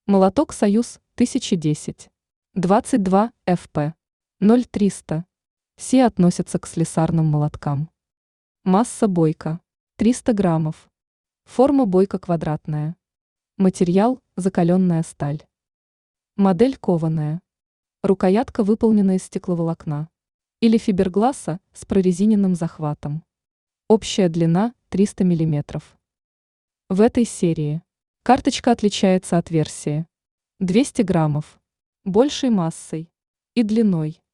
Молоток «Союз» 1010. 22 ФП. 0300. Все относятся к слесарным молоткам. Масса бойка. 300 граммов. Форма бойка квадратная. Материал – закаленная сталь. Модель кованая. Рукоятка выполнена из стекловолокна или фибергласа с прорезиненным захватом. Общая длина – 300 мм. В этой серии карточка отличается от версии 200 граммов, большей массой и длиной.